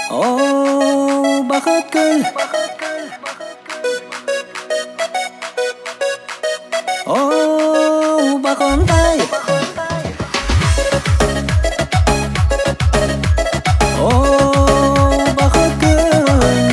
О, бақыт гүл, о, бақондай, о, бақыт гүл,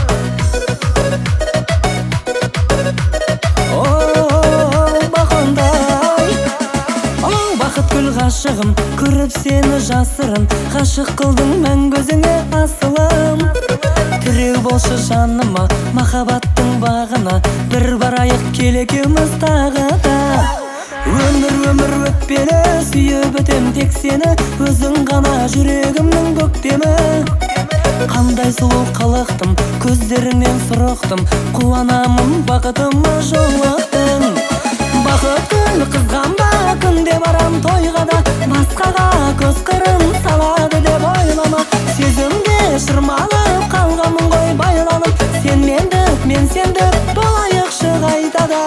о, бақондай. О, бақыт гүл ғашығым, көріп сені жасырын, ғашық қылдың мәңгі өзіңе асылым. Тіреу болшы жаныма, махаббаттың бағына, бір барайық келекеміз тағы да. Өмір өтпелі, сүйіп өтем тек сені, өзің ғана жүрегімнің көктемі. Қандай сұлу қалықтым, көздеріңнен сұрықтым, қуанамын бақытыма жолықтың. Бақыт гүл қызғанба, күнде барам тойға да, басқаға көз қырын салады деп ойлама. Сезімде шырмалып қалғанмын ғой байланып, сен мендік, мен сендік, болайықшы қайтада.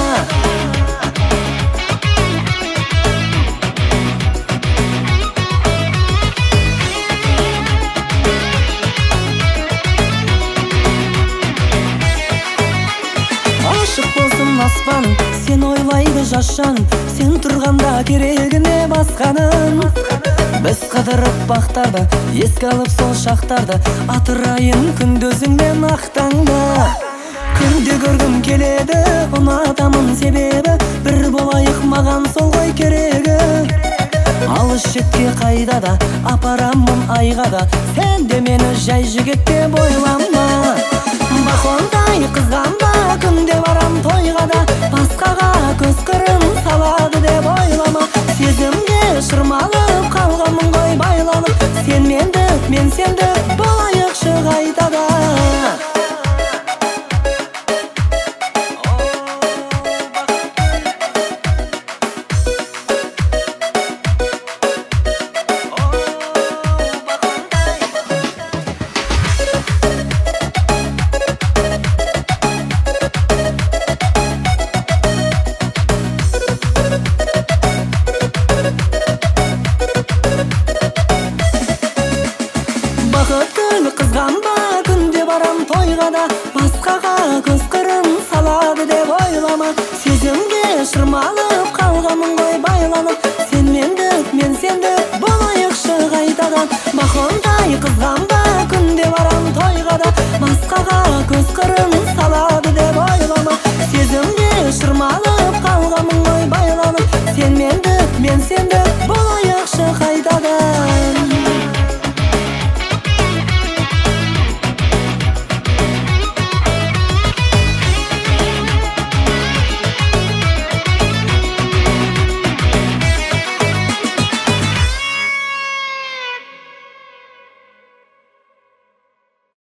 Ашық болсын аспан, сен ойлайды жашан, сен тұрғанда керегіне басқаның. Біз қыдырып бақтарды, еске алып сол шақтарды, атырайын күнді өзіңмен ақтаңды. Күнде көргім келеді, ұнатамын себебі, бір болайық маған сол ғой керегі. Алыс шетке қайда да, апарамын айға да, сен де мені жай жігіт деп ойлама. Бақондай қызғанба, күнде барам тойға да, басқаға көз қырын салады деп ойлама. Сезімге шырмалып қалғанмын ғой байланып, сен мендік, мен сендік, болайықшы қайтада. Бақыт гүл қызғанба, күнде барам тойға да, басқаға көз қырын салады деп ойлама. Сезімге шырмалып қалғанмын ғой байланып, сен мендік, мен сендік, болайықшы қайтадан. Бақондай қызғанба,